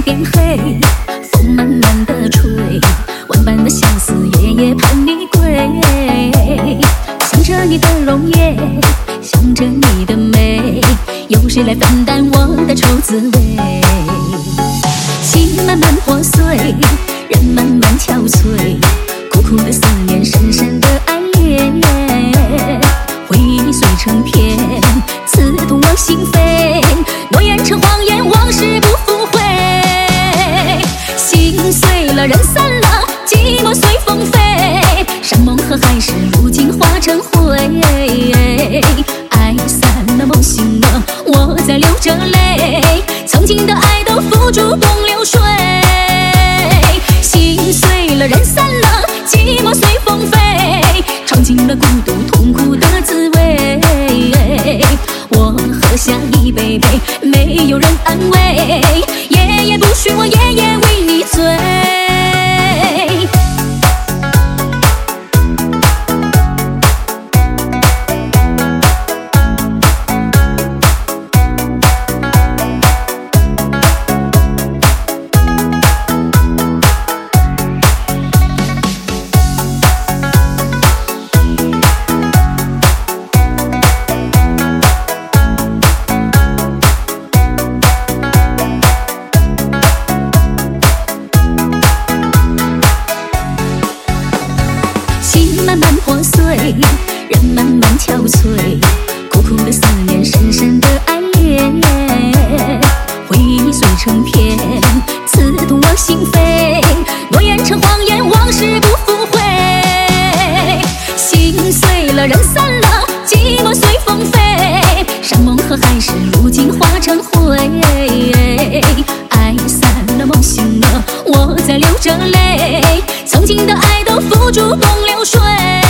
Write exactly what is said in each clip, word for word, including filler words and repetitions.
变黑，风慢慢的吹，万般的相思夜夜盼你归。想着你的容颜，想着你的美，有谁来分担我的愁滋味？心慢慢破碎，人慢慢憔悴，苦苦的思念，深深的爱恋，回忆碎成片，刺痛我心扉，诺言成谎言，往事不复回。心碎了，人散了，寂寞随风飞，山盟和海誓如今化成灰。爱散了，梦醒了，我在流着泪，曾经的爱都付诸东流水。心碎了，人散了，寂寞随风飞，尝尽了孤独痛苦的滋味。我喝下一杯杯，没有人安慰，夜夜不睡，我夜夜为你醉。慢慢破碎，人慢慢憔悴，苦苦的思念，深深的爱恋，回忆碎成片，刺痛我心扉，诺言成谎言，往事不复回。心碎了，人散了，寂寞随风飞，山盟和海誓如今化成灰。爱散了，梦醒了，我在流着泪，曾经的爱都付诸东流水。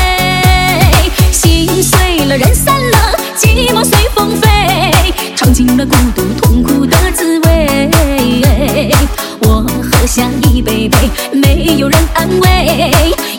心碎了，人散了，寂寞随风飞，尝尽了孤独痛苦的滋味。我喝下一杯杯，没有人安慰，